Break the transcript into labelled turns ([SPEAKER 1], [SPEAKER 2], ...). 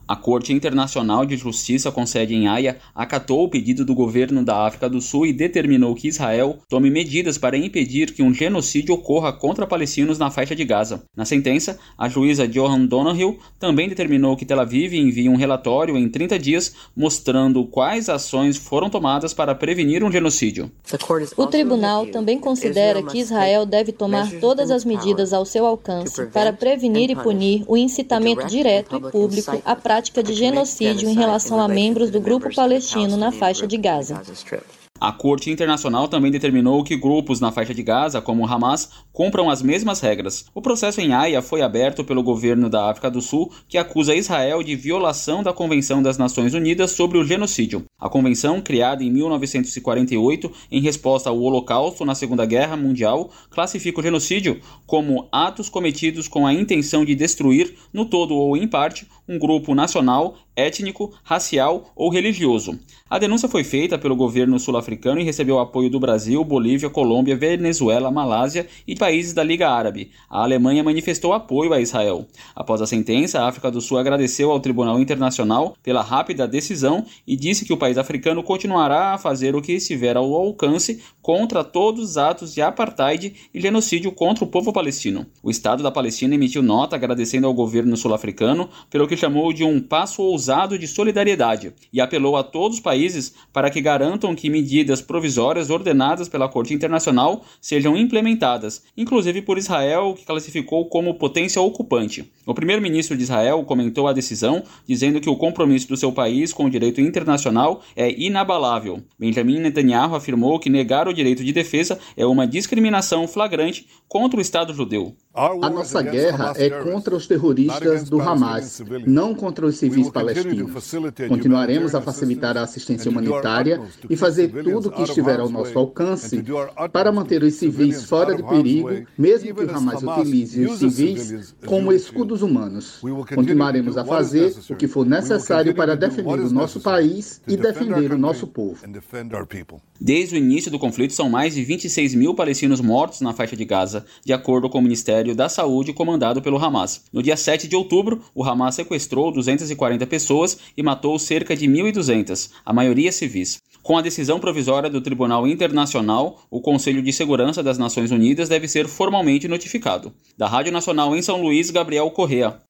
[SPEAKER 1] A Corte Internacional de Justiça com sede em Haia acatou o pedido do governo da África do Sul e determinou que Israel tome medidas para impedir que um genocídio ocorra contra palestinos na faixa de Gaza. Na sentença, a juíza Joan Donoghue também determinou que Tel Aviv envie um relatório em 30 dias mostrando quais ações foram tomadas para prevenir um genocídio.
[SPEAKER 2] O tribunal também considera que Israel deve tomar todas as medidas ao seu alcance para prevenir e punir o incitamento direto e público à prática de genocídio em relação a membros do grupo palestino na faixa de Gaza.
[SPEAKER 1] A Corte Internacional também determinou que grupos na faixa de Gaza, como o Hamas, cumpram as mesmas regras. O processo em Haia foi aberto pelo governo da África do Sul, que acusa Israel de violação da Convenção das Nações Unidas sobre o Genocídio. A convenção, criada em 1948 em resposta ao Holocausto na Segunda Guerra Mundial, classifica o genocídio como atos cometidos com a intenção de destruir, no todo ou em parte, um grupo nacional, étnico, racial ou religioso. A denúncia foi feita pelo governo sul-africano e recebeu apoio do Brasil, Bolívia, Colômbia, Venezuela, Malásia e países da Liga Árabe. A Alemanha manifestou apoio a Israel. Após a sentença, a África do Sul agradeceu ao Tribunal Internacional pela rápida decisão e disse que o país africano continuará a fazer o que estiver ao alcance contra todos os atos de apartheid e genocídio contra o povo palestino. O Estado da Palestina emitiu nota agradecendo ao governo sul-africano pelo que chamou de um passo ousado de solidariedade e apelou a todos os países para que garantam que medidas provisórias ordenadas pela Corte Internacional sejam implementadas, inclusive por Israel, que classificou como potência ocupante. O primeiro-ministro de Israel comentou a decisão, dizendo que o compromisso do seu país com o direito internacional é inabalável. Benjamin Netanyahu afirmou que negar o direito de defesa é uma discriminação flagrante contra o Estado judeu.
[SPEAKER 3] A nossa guerra é contra os terroristas do Hamas, não contra os civis palestinos. Continuaremos a facilitar a assistência humanitária e fazer tudo o que estiver ao nosso alcance para manter os civis fora de perigo, mesmo que o Hamas utilize os civis como escudos humanos. Continuaremos a fazer o que for necessário para defender o nosso país e defender o nosso povo.
[SPEAKER 1] Desde o início do conflito, são mais de 26 mil palestinos mortos na faixa de Gaza, de acordo com o Ministério da Saúde comandado pelo Hamas. No dia 7 de outubro, o Hamas sequestrou 240 pessoas e matou cerca de 1.200, a maioria civis. Com a decisão provisória do Tribunal Internacional, o Conselho de Segurança das Nações Unidas deve ser formalmente notificado. Da Rádio Nacional em São Luís, Gabriel Correa.